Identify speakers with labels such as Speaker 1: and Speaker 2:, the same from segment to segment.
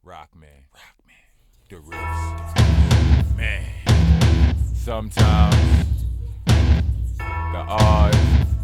Speaker 1: Rock man, the riffs, man. Sometimes the odds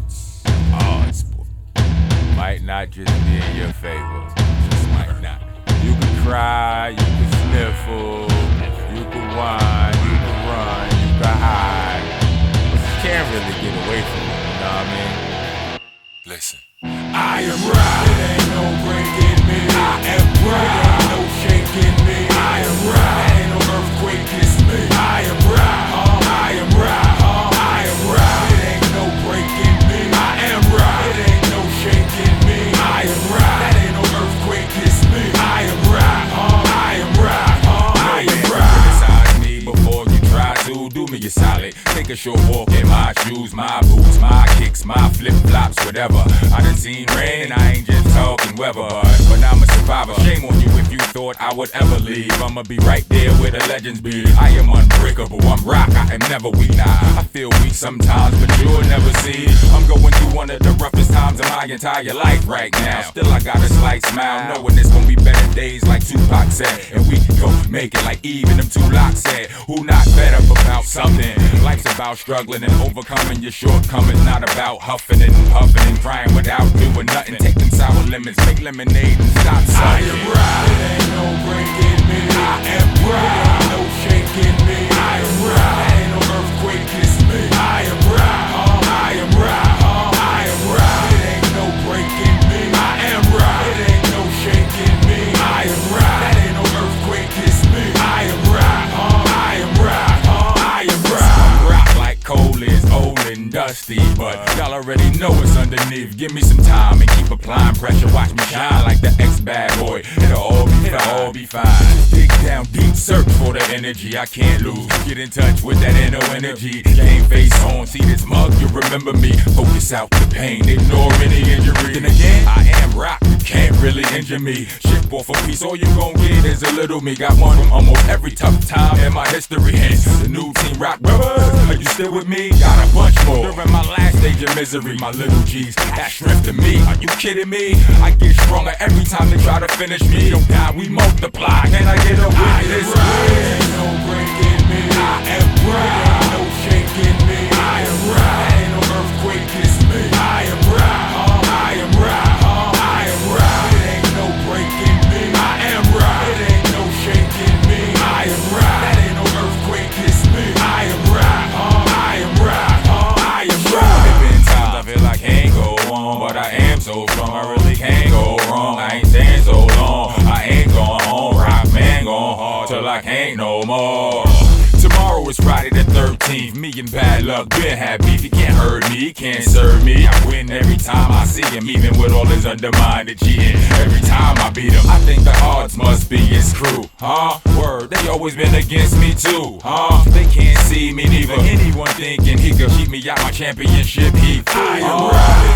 Speaker 1: might not just be in your favor, just might not. You can cry, you can sniffle, you can whine, you can run, you can hide, but you can't really get away from it, you know what I mean? Listen. I am right, it ain't no breaking me. I am right, it ain't no shaking me. I am right, ain't no earthquake, it's me. I am right, I am right, I am right. It ain't no breaking me. I am right, it ain't no shaking me. I am right, that ain't no earthquake, it's me. I am right, I am right, I am right. Criticize me before you try to do me a solid. Take a short walk in my shoes, my boots, my kicks, my flip-flops, whatever. I done seen rain and I ain't just talking weather, but I'm a survivor. Shame on you if you thought I would ever leave. I'ma be right there where the legends be. I am unbreakable, I'm rock, I am never weak. Nah, I feel weak sometimes, but you'll never see. I'm going through one of the roughest times of my entire life right now. Still I got a slight smile, knowing it's gonna be better days like Tupac said. And we gon' make it like even them two locks said. Who not better about something? Life's about struggling and overcoming your shortcomings, not about huffing and puffing and crying without doing nothing. Take them sour lemons, make lemonade and stop sucking. I am right, it ain't no breaking me. I am right, ain't no shaking me. I am right, ain't no earthquake, it's me. I am right, I am right, I am right. It ain't no breaking me. I am right, it ain't no shaking me. I am right, that ain't no earthquake, it's me. I am right, I am right, I am right. I'm rock like coal is old and dusty, but y'all already know it's underneath. Give me some time and keep applying pressure. Watch me shine like the ex-bad boy. It'll all be fine. Dig down deep, search for the energy I can't lose. Get in touch with that inner energy. Game face on, see this mug, you remember me. Focus out the pain, ignore any injury. Then again, I am rock, you can't really injure me. Ship off a piece, all you gon' get is a little me. Got one from almost every tough time in my history. Hence, the new Team Rock Brothers. Are you still with me? Got a bunch more. During my last stage of misery, my little G's, that strength to me. Are you kidding me? I get stronger every time they try to finish me. Don't die, we multiply. Can I get a witness? Ain't no breaking me. I am right, ain't no shaking me. I am right, ain't no earthquake, it's me. I am right, I am right, I am right. It ain't no breaking me. I am right, it ain't no shaking me. I am right, that ain't no earthquake, it's me. I am right, I am right, I am right. There been times I feel like I can't go on, but I am so strong, I really can't go wrong. I ain't staying so long, I ain't going home. Rock man going hard till I can't no more. Tomorrow is Friday the 13th. Me and bad luck been had beef. He can't hurt me, he can't serve me. I win every time I see him, even with all his undermined cheating. Every time I beat him, I think the odds must be his crew. Word, they always been against me too. They can't see me neither. Anyone thinking he could keep me out my championship heat. I am right.